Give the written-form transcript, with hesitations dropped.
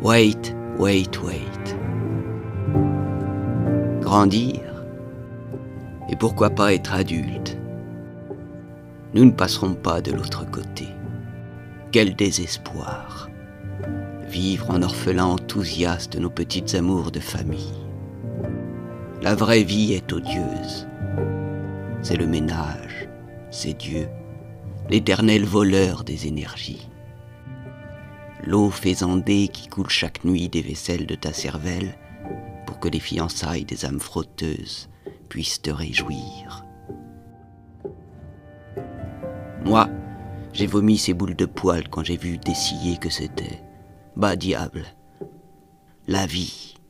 Wait, wait, wait. Grandir. Et pourquoi pas être adulte? Nous ne passerons pas de l'autre côté. Quel désespoir! Vivre en orphelin enthousiaste nos petites amours de famille. La vraie vie est odieuse. C'est le ménage, c'est Dieu, l'éternel voleur des énergies. L'eau faisandée qui coule chaque nuit des vaisselles de ta cervelle pour que les fiançailles des âmes frotteuses puissent te réjouir. Moi, j'ai vomi ces boules de poils quand j'ai vu dessiller que c'était. Bah diable, la vie.